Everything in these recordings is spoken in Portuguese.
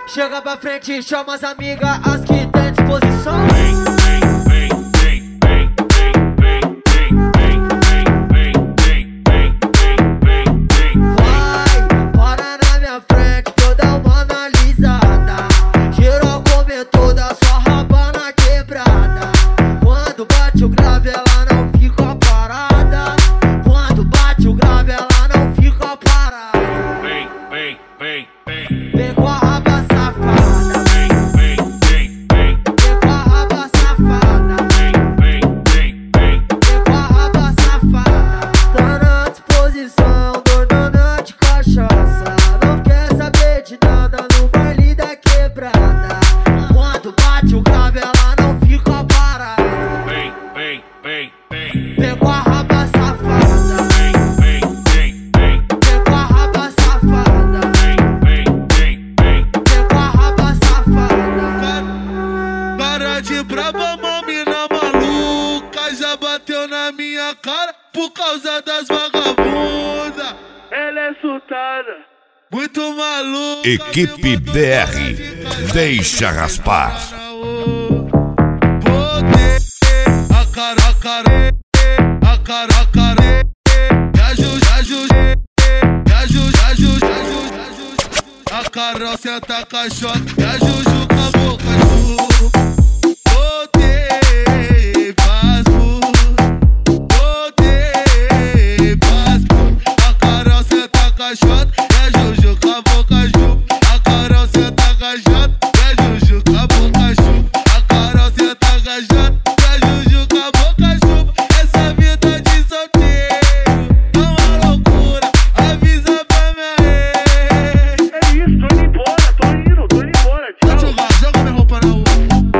Chega pra frente e chama as amigas, as que tem disposição. Vai, para na minha frente que eu dar uma analisada. Geral comentou da sua rabana quebrada. Quando bate o grave ela não fica parada. Quando bate o grave ela não fica parada. Vem com a raba safada. Vem com a raba safada. Vem com a raba safada. Tá na disposição, dona de cachaça. Não quer saber de nada no baile da quebrada. Quando bate o grave ela não fica parada. Vem com a raba safada. Vem com a raba safada. Vem com a raba safada. Cara de braba, mina maluca, já bateu na minha cara por causa das vagabundas. Ela é surtada, muito maluca. Equipe DR, deixa raspar. A cara, a Carol senta a caixota, e a Juju com a boca ju. Botei pasmo, a Carol senta a caixota, e a Juju com a boca ju. A Carol senta a caixota, e a Juju com a boca ju. A Carol senta a caixota, e a Juju com a boca ju. Essa vida de solteiro é uma loucura, avisa pra minha ex. É isso, tô indo embora, tô indo embora, tchau. Joga minha roupa na rua.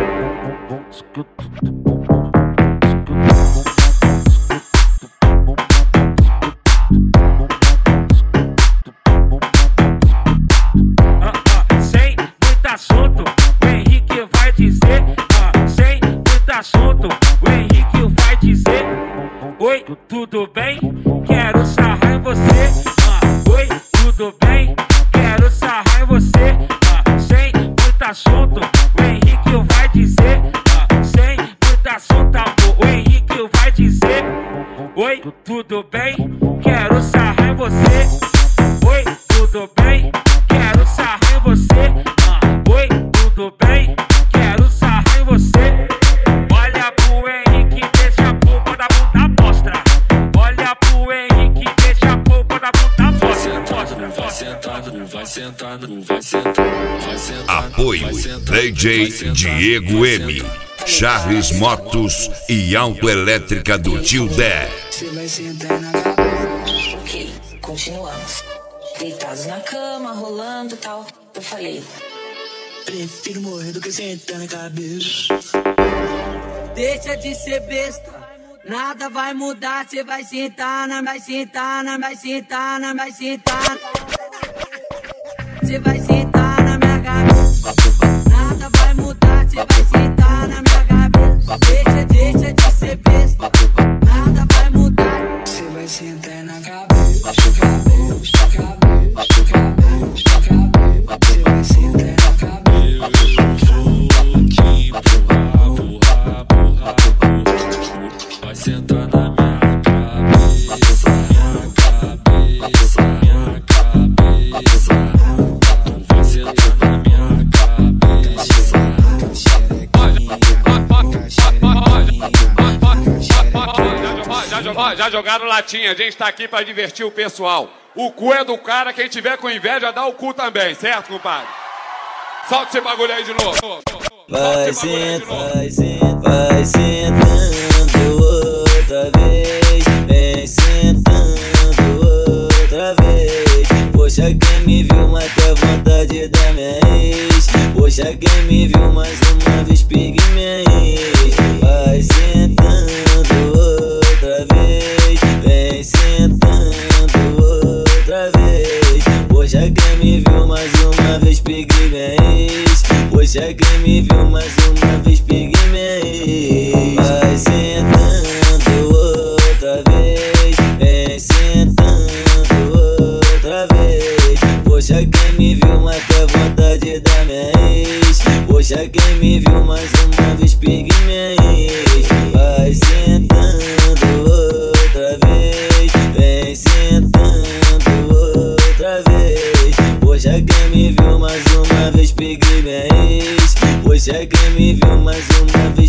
Sem muito assunto, o Henrique vai dizer. Sem muito assunto, o Henrique vai dizer. Oi, tudo bem? Quero sarrar em você. Oi, tudo bem? Quero sarrar em você. Sem muito assunto, o Henrique vai dizer. Sem muito assunto, amor, o Henrique vai dizer. Oi, tudo bem? Quero sarrar em você. Oi, tudo bem? Quero sarrar em você. Oi, tudo bem? Quero sarrar em você. Olha pro Henrique, deixa a polpa da bunda mostra. Olha pro Henrique, deixa a polpa da bunda mostra. Vai sentando, vai sentando, vai sentando, vai sentando. Apoio DJ Diego M, Charles Motos e Autoelétrica do Tio Dé. Você vai sentar na cabeça. Ok, continuamos. Deitados na cama, rolando e tal. Eu falei, Prefiro morrer do que sentar na cabeça. Deixa de ser besta, nada vai mudar. Cê vai sentar, vai sentar, vai sentar, vai sentar. Cê vai sentar na minha cabeça. Nada vai mudar, cê vai sentar na minha cabeça. Deixa de ser besta, nada vai mudar. Você vai sentar na cabeça. Você vai sentar na Vai sentar na minha cabeça, minha cabeça, minha cabeça. Vai sentar na minha cabeça. Já jogaram latinha, a gente tá aqui pra divertir o pessoal. O cu é do cara, quem tiver com inveja dá o cu também, certo, compadre? Solta esse bagulho aí de novo. Vai sentando outra vez. Vem sentando outra vez. Poxa, quem me viu mata a vontade da minha ex. Poxa, quem me viu mais uma vez pegue minha ex. Vai sentando outra vez. Vem sentando outra vez. Poxa, quem me viu mais uma vez pegue minha ex. Poxa, quem me viu mais uma vez pegue minha ex. Vai sentando outra vez. Vem sentando outra vez. Poxa, quem me viu mata a vontade da minha Poxa, quem me viu mais uma vez, pegue minha ex. Vai sentando outra vez, vem sentando outra vez. Poxa, quem me viu mais uma vez, peguei minha ex. Poxa, quem me viu mais uma vez,